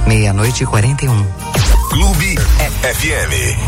meia-noite e 41. Clube FM.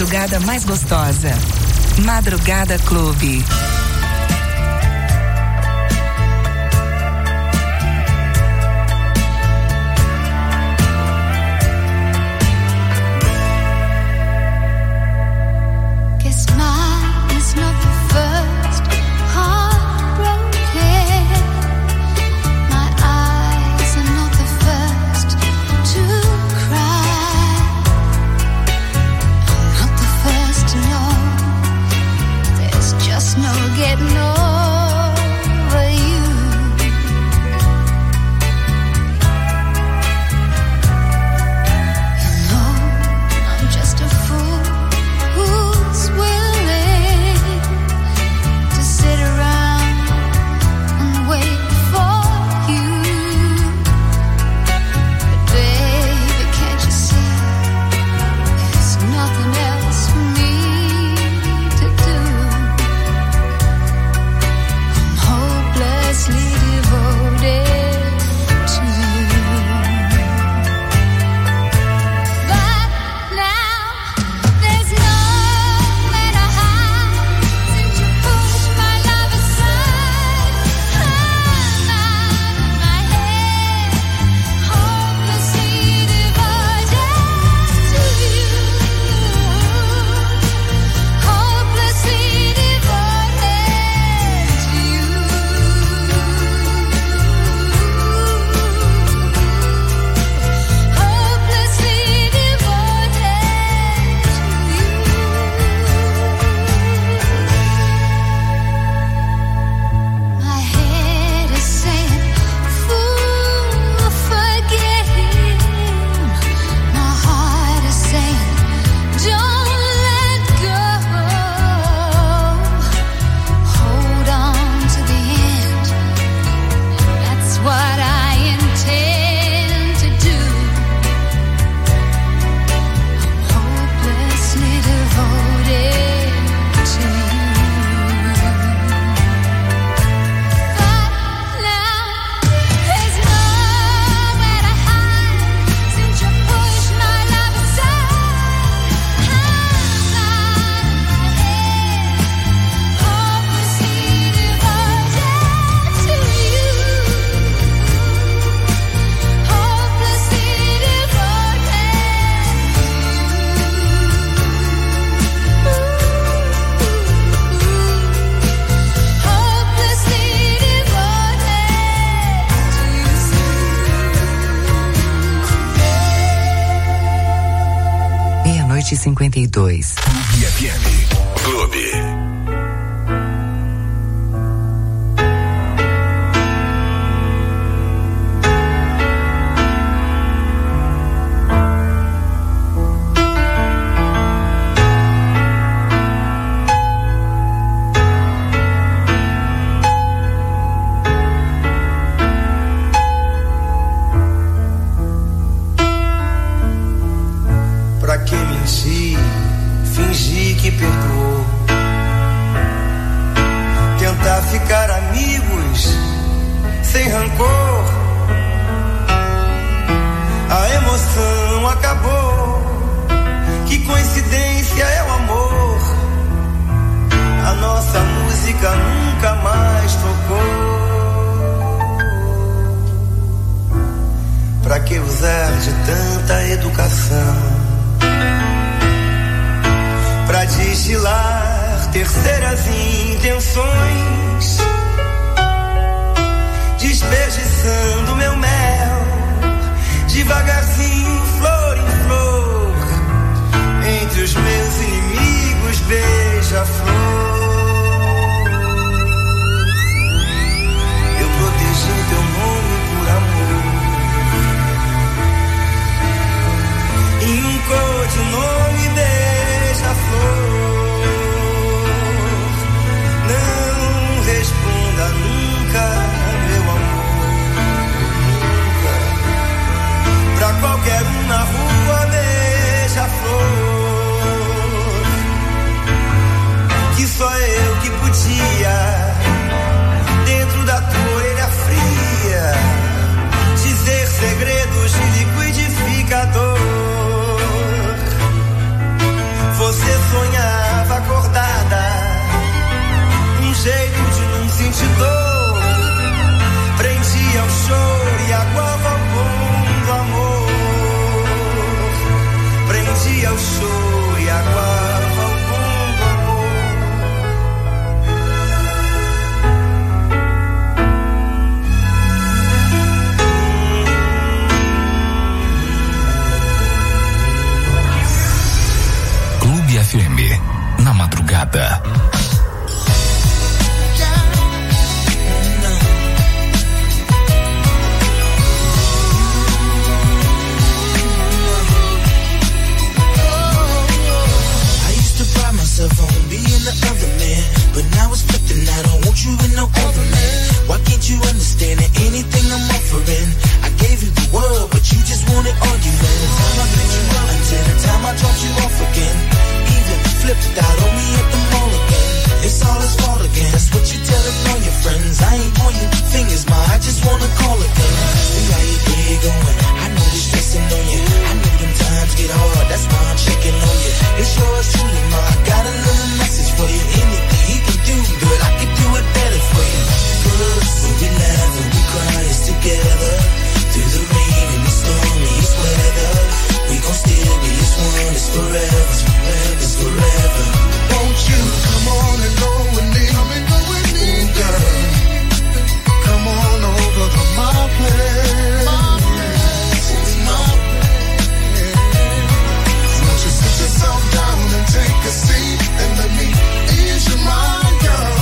madrugada mais gostosa. Madrugada Clube. meia-noite e 52. Clube FM. Clube. Fingir que perdoou, tentar ficar amigos sem rancor. A emoção acabou, que coincidência é o amor. A nossa música nunca mais tocou. Pra que usar de tanta educação pra destilar terceiras intenções, desperdiçando meu mel, devagarzinho, flor em flor, entre os meus inimigos, beija-flor. Eu protegi teu nome por amor, em um codinome beija-flor. Não responda nunca, meu amor, nunca. Pra qualquer um na rua, beija-flor, que só eu que podia, dentro da tua orelha fria, dizer segredos de liquidificador. Você jeito de não sentir dor. Prendia o choro e aguava o bom do amor. Prendia o choro e aguava o bom do amor. Clube FM, na madrugada. On being the other man, but now it's flipping. I don't want you with no other man. Why can't you understand that anything I'm offering? I gave you the world, but you just wanted argument. The time I picked you up until the time I dropped you off again. Even flipped out on me at the mall again. It's all his fault again. That's what you telling all your friends. I ain't pointing fingers, ma. I just wanna call again. See how your day going. I know you're stressing on you. I know them times get hard. That's why I'm checking on you. It's yours truly, ma. I got a little message for you. Anything he can do, but I can do it better for you. Cause when we laugh and we cry, it's together. Through the rain and the stormiest weather, we gon' still be as one. It's forever, it's forever, it's forever. Won't you come on and go with me? Come and go with me, girl. Come on over to my place. Won't you sit yourself down and take a seat and let me ease your mind, girl?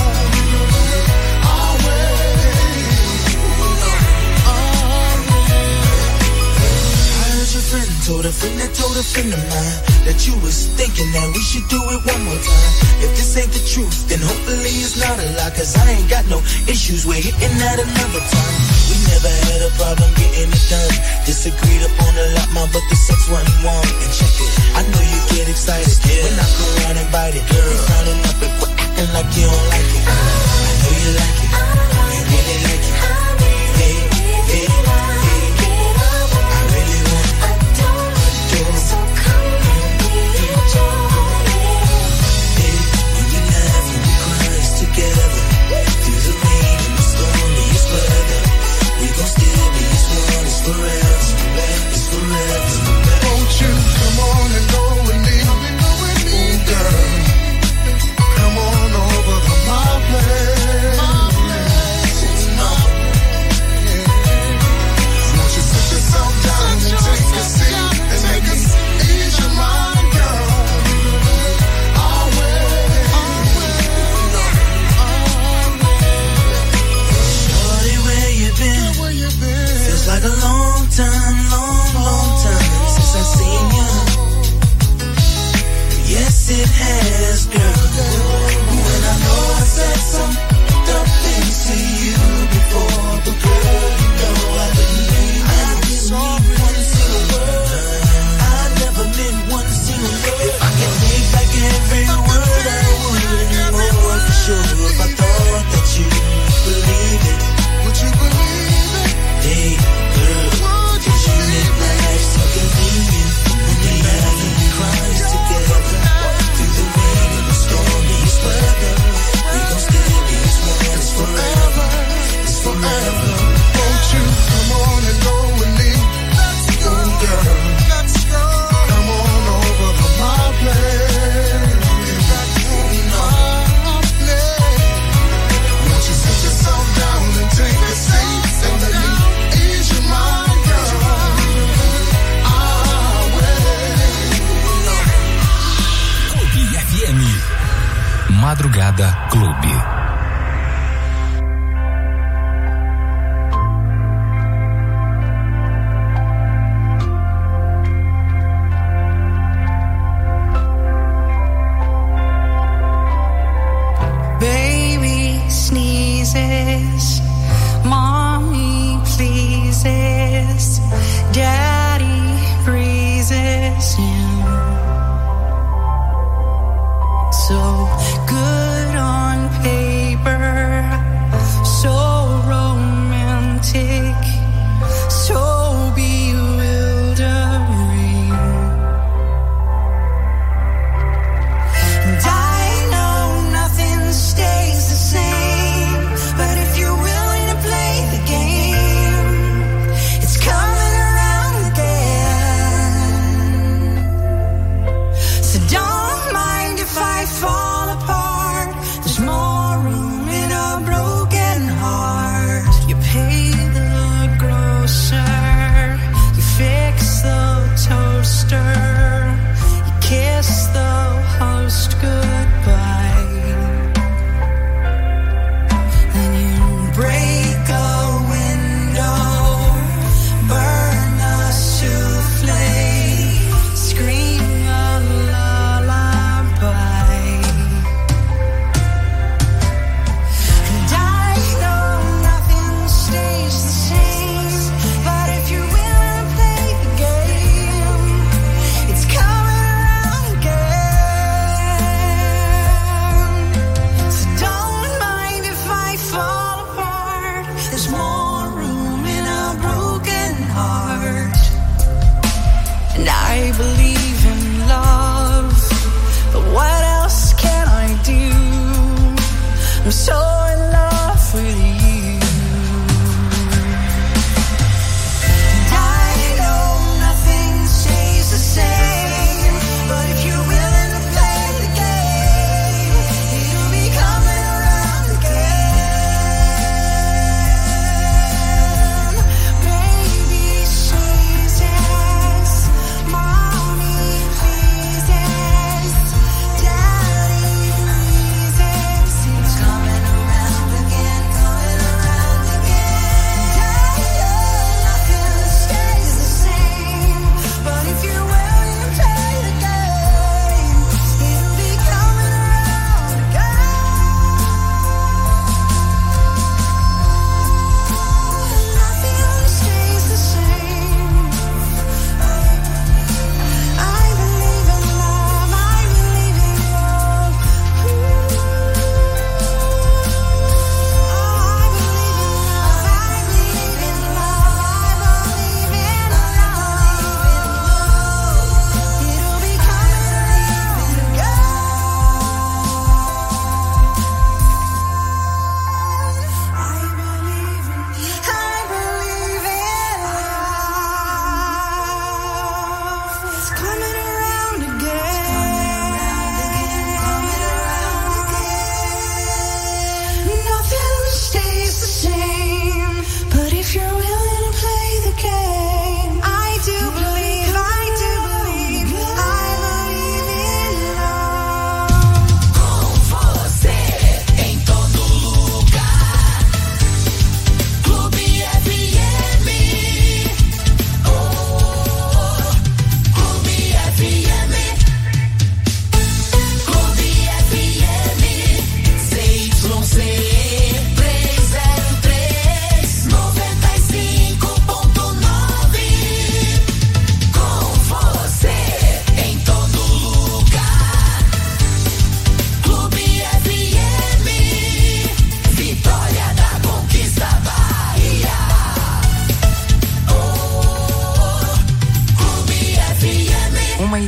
Told a friend that told a friend of mine that you was thinking that we should do it one more time. If this ain't the truth, then hopefully it's not a lie. Cause I ain't got no issues with hitting that another time. We never had a problem getting it done. Disagreed upon a lot, ma, but the sex wasn't warm. And check it, I know you get excited when I come around and bite it. Girl, frowning up and quit acting like you don't like it. I know you like it, you really like it. Hey, hey, hey. So come and be enjoyed. Hey, when we laugh and we cry, it's together. Through the rain and the stormiest weather, we gon' still be as one. It's forever, it's forever, it's forever, it's forever. Won't you come on and go with me? Come and go with me, girl. Come on over to my place. Won't you sit yourself down and take a seat and make us ease your mind, girl? Shorty, where you been? Feels like a long time, long time since I seen you. Yes, it has, girl. When I know I said some dumb things to you before, but girl, you know I didn't mean one single word. I never meant one single word. If I can take back every word, I would. Oh, for sure. If I thought that you believe it, Would you believe it? hey, girl, cause you make life so convenient. When we laugh and we cry together, through the rain and the stormiest weather, we gon' still be as one. It's forever, it's forever. Won't you come on and go with me? Let's go, girl. Let's go. Come on over to my place. Won't you sit yourself down and take a seat and let me ease your mind, girl? Clube FM. Madrugada Clube. Baby sneezes, mommy pleases, daddy breezes in. So good on paper.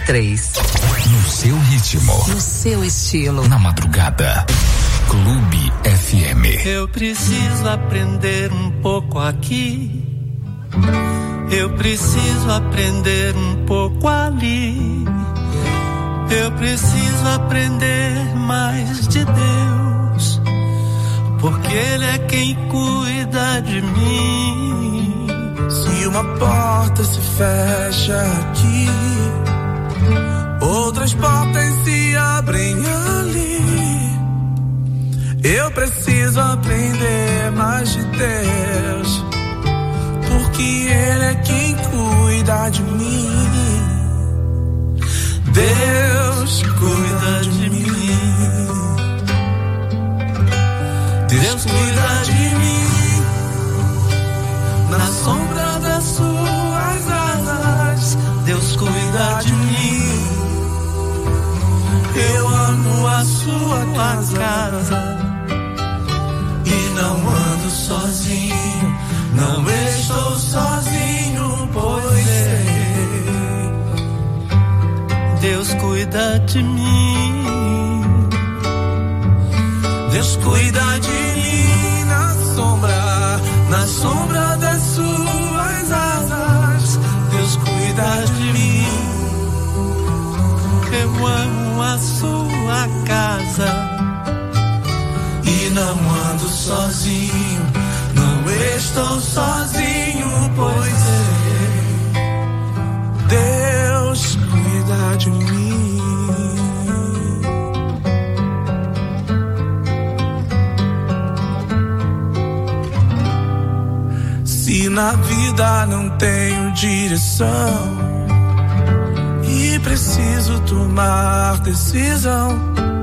93. No seu ritmo. No seu estilo. Na madrugada. Clube FM. Eu preciso aprender um pouco aqui. Eu preciso aprender um pouco ali. Eu preciso aprender mais de Deus, porque Ele é quem cuida de mim. Se uma porta se fecha aqui, outras portas se abrem ali. Eu preciso aprender mais de Deus, porque Ele é quem cuida de mim. Deus cuida de mim. Deus cuida de mim. Na sombra das suas asas, Deus cuida de mim. Eu amo a sua casa e não ando sozinho. Não estou sozinho, pois sei. Deus cuida de mim. Deus cuida de mim na sombra das suas asas. Deus cuida de mim. Eu amo a sua casa e não ando sozinho. Não estou sozinho, pois sei. Deus cuida de mim. Se na vida não tenho direção e preciso tomar decisão,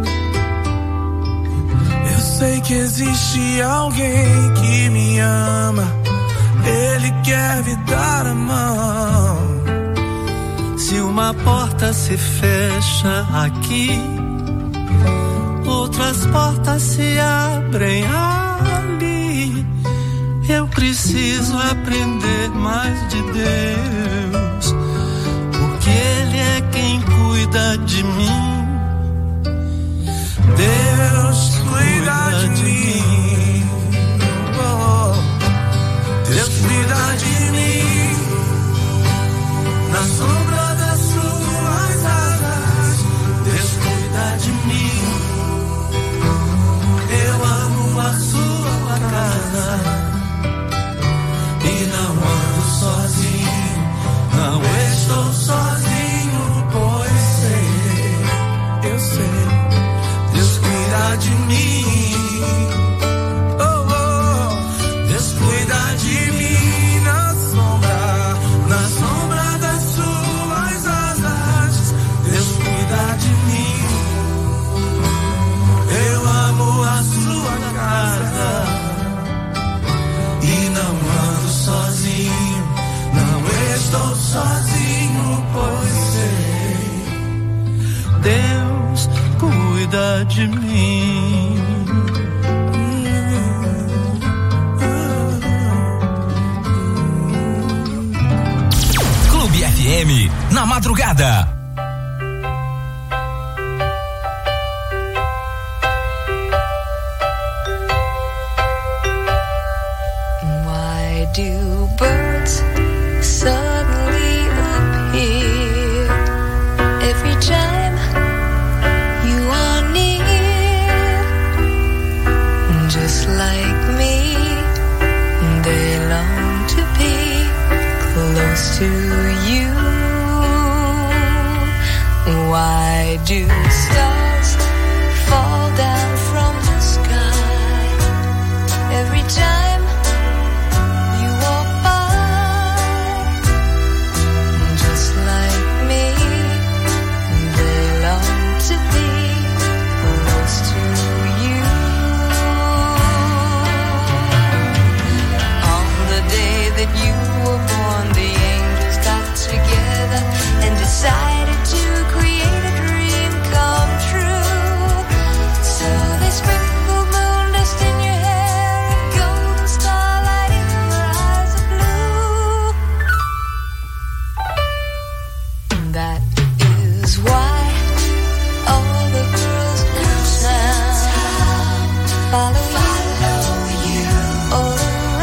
eu sei que existe alguém que me ama. Ele quer me dar a mão. Se uma porta se fecha aqui, outras portas se abrem ali. Eu preciso aprender mais de Deus, porque Ele é quem cuida de mim. Deus cuida de mim. Oh, Deus cuida de mim. Na sombra das suas asas, Deus cuida de mim. Eu amo a sua casa e não ando sozinho. Não estou sozinho, pois sei. Eu sei. Deus cuida de mim. Oh, oh. Deus cuida de mim na sombra das suas asas. Deus cuida de mim. Eu amo a sua casa e não ando sozinho. Não estou sozinho, pois sei. Deus cuida de mim. Clube FM, na madrugada. Why do birds suddenly appear every time you are near? Just like me, they long to be close to you. Why do stars fall down from the sky every time you walk by? Just like me, they long to be close to you. On the day that you were born, the angels got together and decided to create a dream come true. follow you all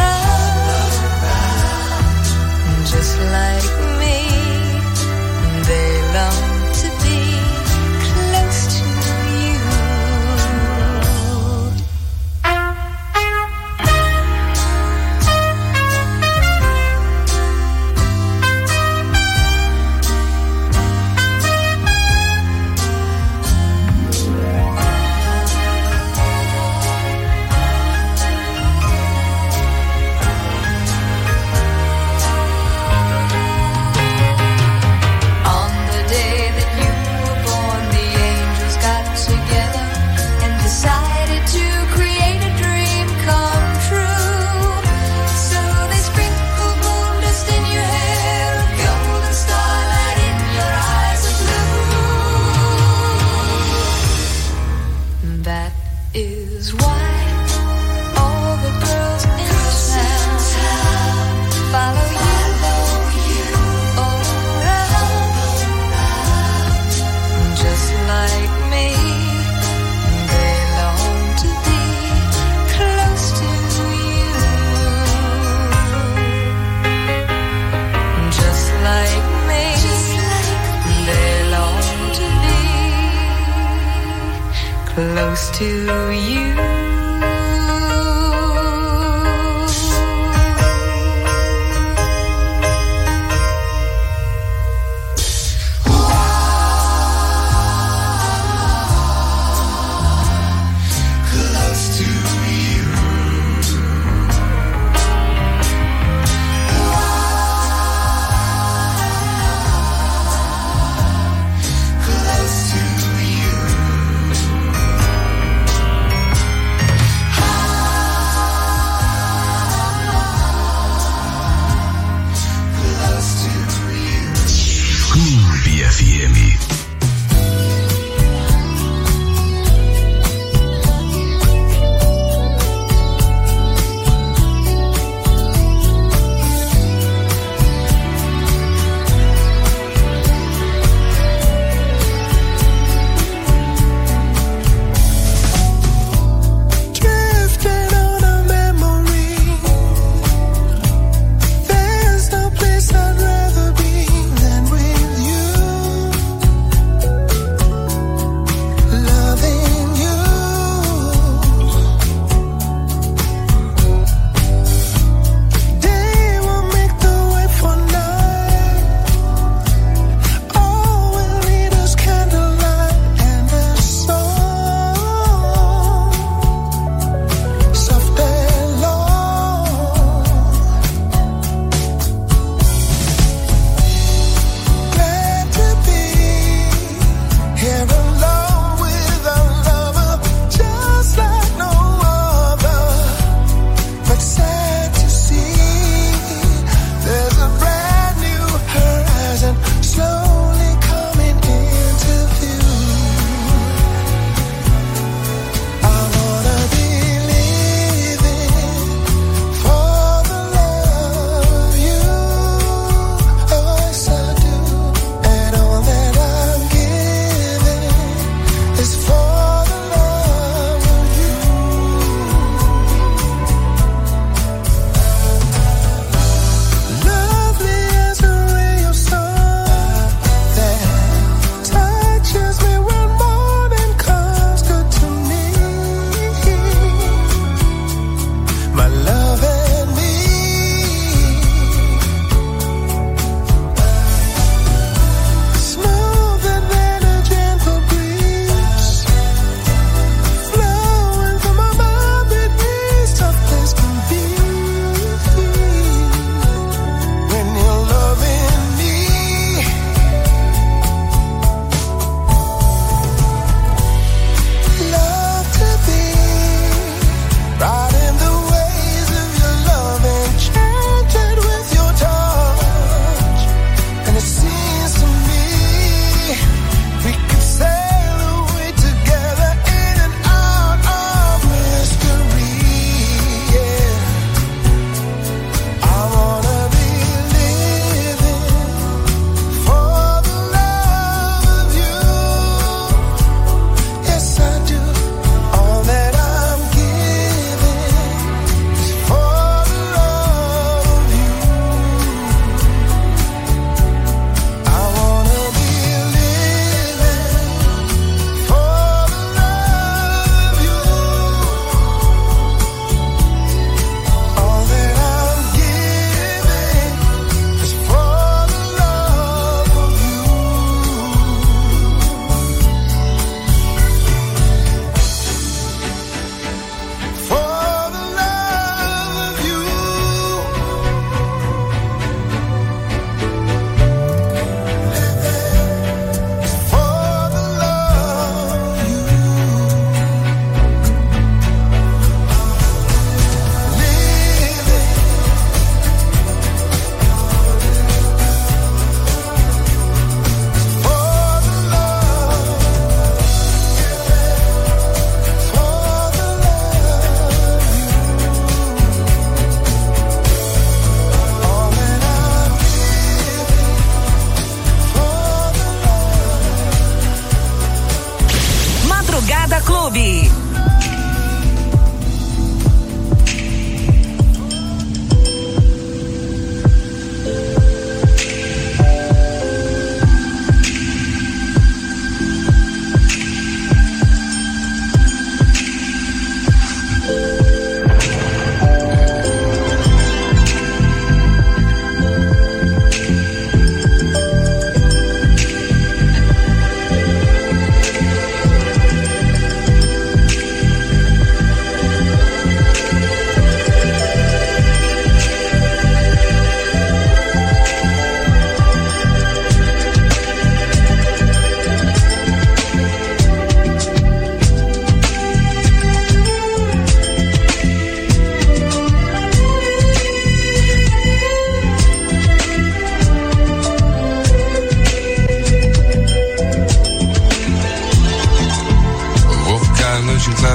around, just like me. They long to be close to you. On the day that you were born, the angels got together and decided to create a dream come true. So they sprinkled moon dust in your hair, a golden starlight in your eyes of blue. That is why all the girls in town follow you all around, just like me. They long to be close to you, just like me. They long to be close to you. Close to you. Close to you.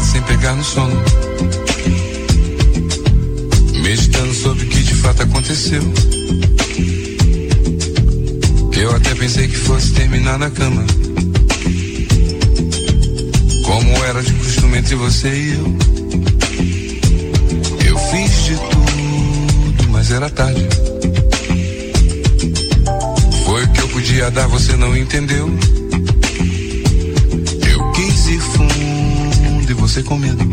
sem pegar no sono, meditando sobre o que de fato aconteceu. Eu até pensei que fosse terminar na cama, como era de costume entre você e eu. Eu fiz de tudo, mas era tarde. Foi o que eu podia dar, você não entendeu. Eu quis ir fundo e você com medo.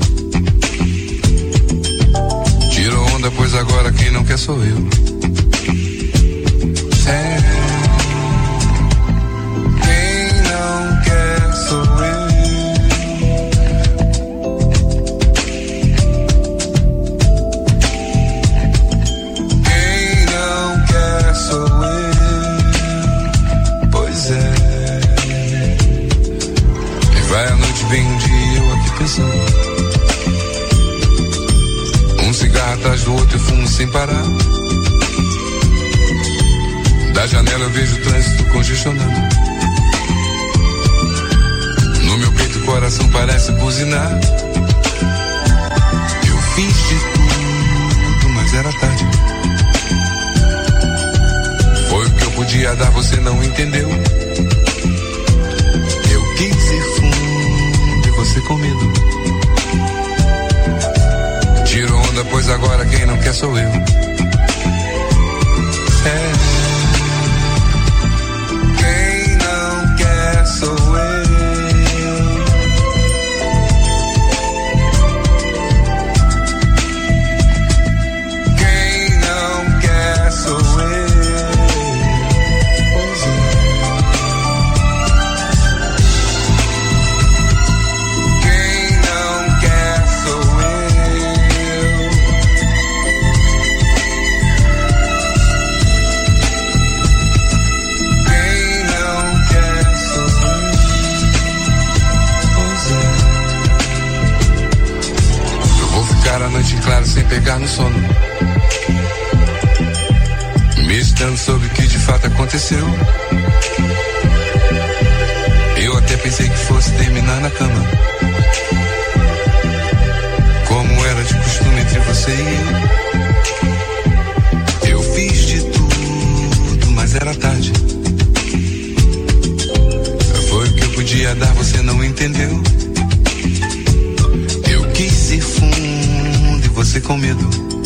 Tirou onda, pois agora quem não quer sou eu. Quem não quer sou eu. Quem não quer sou eu. Pois é. E vai a noite, vem um dia eu aqui pensando. Um cigarro atrás do outro e fumo sem parar. Da janela eu vejo o trânsito congestionado. No meu peito o coração parece buzinar. Eu fiz de tudo, mas era tarde. Foi o que eu podia dar, você não entendeu. Eu quis ir fundo e você com medo. Tirou onda, pois agora quem não quer sou eu. Quem não quer sou eu. Quem não quer sou eu. Pois é. Quem não quer sou eu. Quem não quer sou eu. Pois é. Eu vou ficar a noite clara sem pegar no sono, meditando sobre o que de fato aconteceu. Eu até pensei que fosse terminar na cama, como era de costume entre você e eu. Eu fiz de tudo, mas era tarde. Foi o que eu podia dar, você não entendeu. Eu quis ir fundo e você com medo.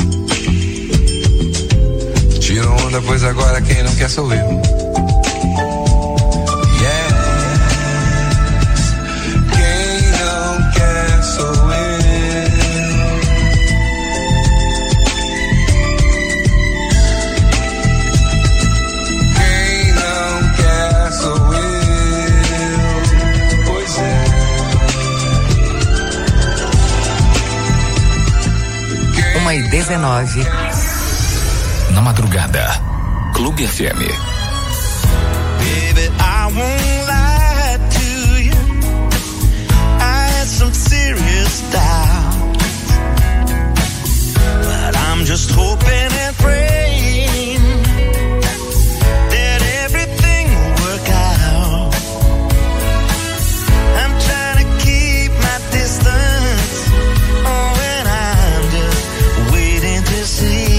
Tirou onda, pois agora quem não quer sou eu. Yeah. Quem não quer sou eu. Quem não quer sou eu. Pois é. Quem 1h19. Na madrugada, Clube FM. Baby, I won't lie to you. I had some serious doubts, but I'm just hoping and praying that everything will work out. I'm trying to keep my distance, oh, and I'm just waiting to see.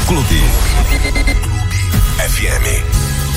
Clube. Clube FM.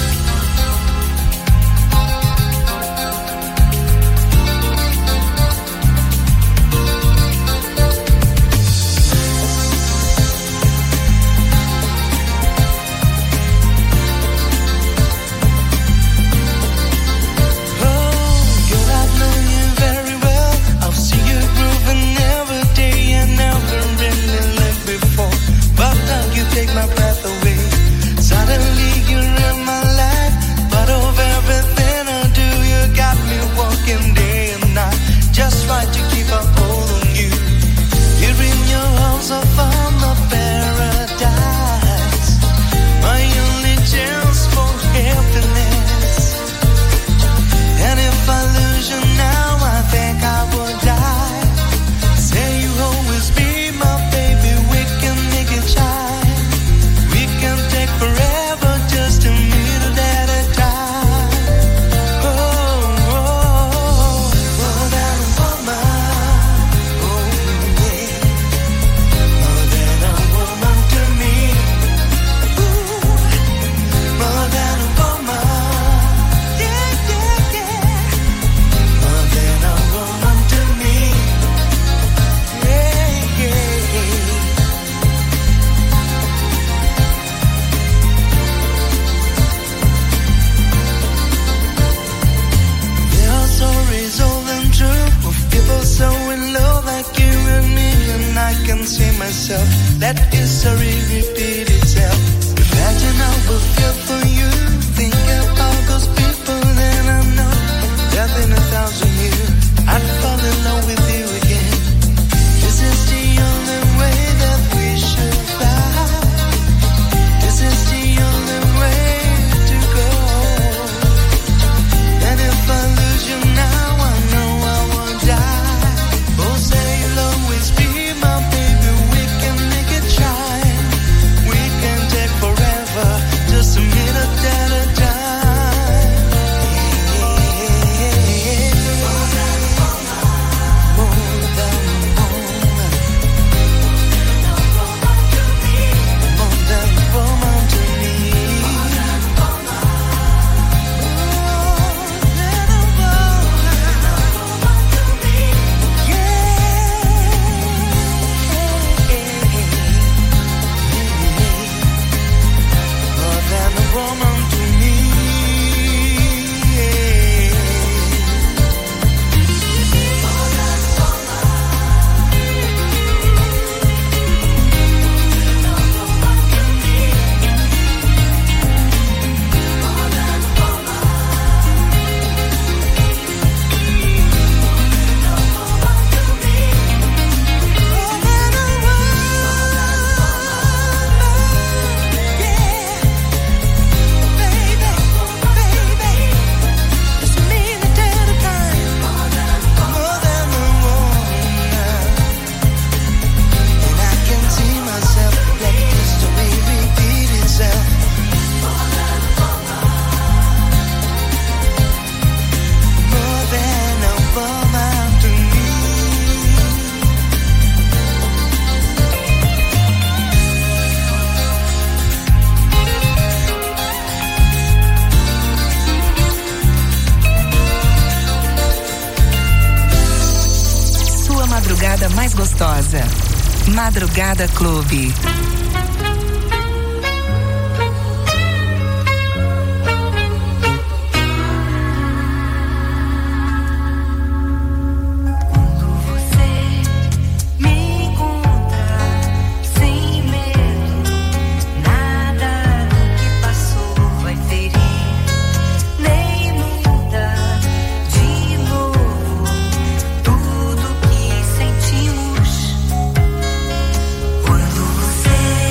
Take my breath away. Suddenly you're in my life, but of everything I do, you got me walking day and night. Just right to keep a hold on you. You're in your arms, I found the paradise. My only chance for happiness. And if I lose you now, I think I will die. Say you always be my baby, we can make it shine. Forever, just a minute at a time. Oh, oh, oh, more than a woman. Oh, yeah. More than a woman to me. Ooh, more than a woman. Yeah, yeah, yeah. More than a woman to me. Yeah, yeah, yeah. Stories old and true of people so in love like you and me, and I can see myself. That history repeat itself. Imagine I will feel for you. Think about those people, then I know death in 1,000 years, I'd fall in love with you again. This is the only way that we should fly. This is the only way to go. And if I lose you now, I know I will die. Oh, say you'll always be my baby, we can make it shine. We can take forever, just a minute at a time. Yeah. More than a woman. More than a woman. More than a woman to me. More than a woman. Madrugada mais gostosa. Madrugada Clube. Quando você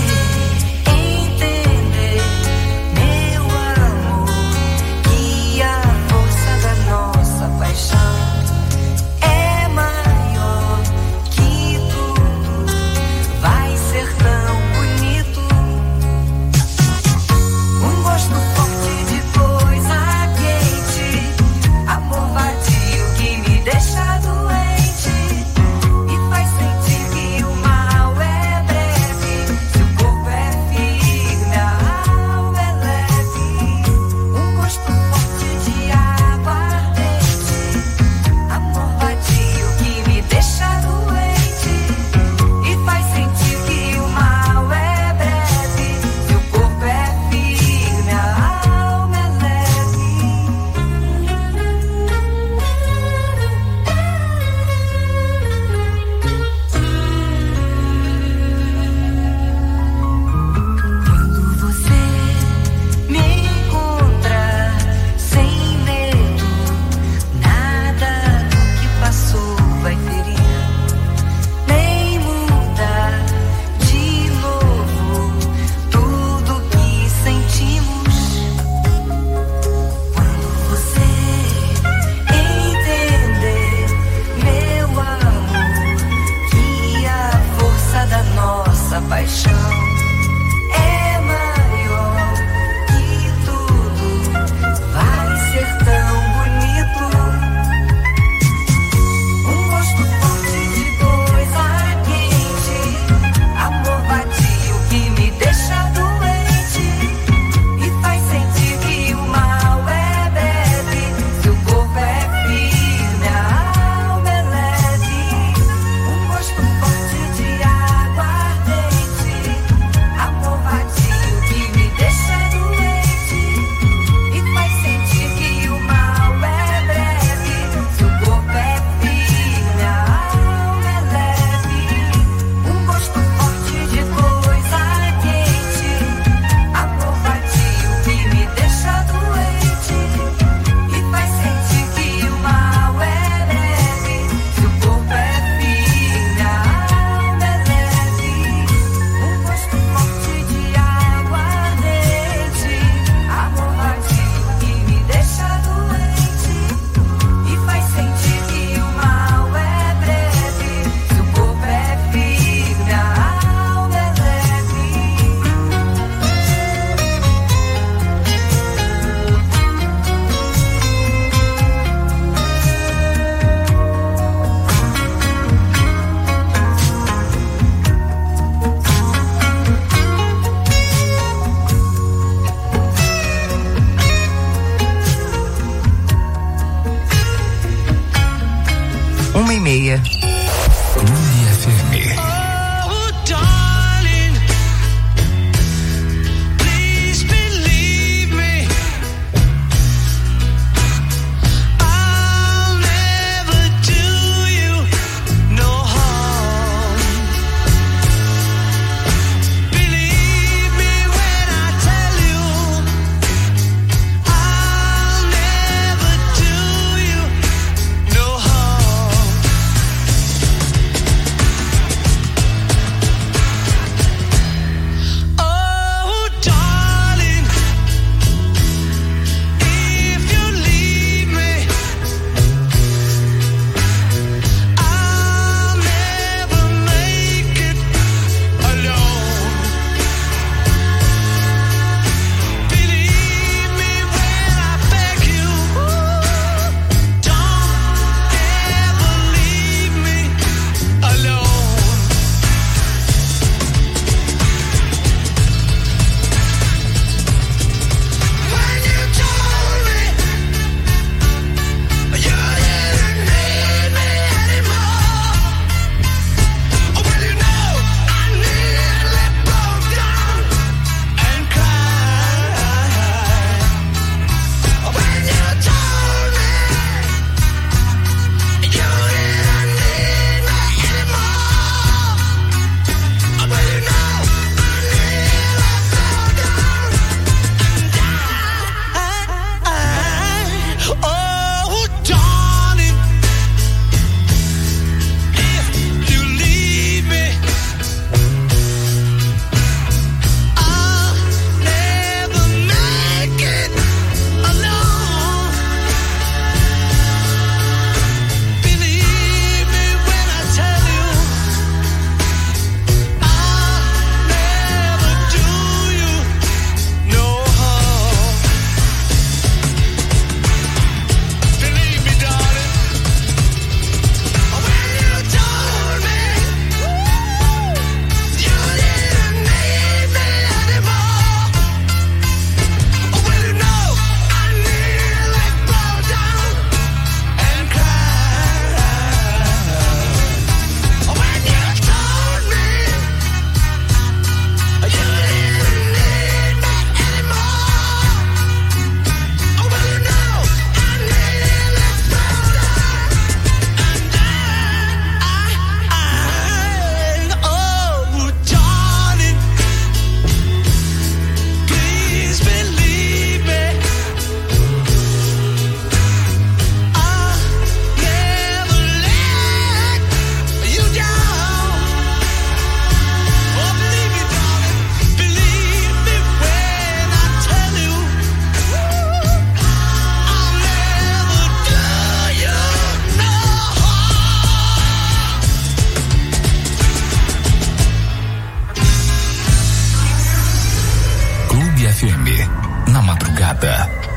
madrugada.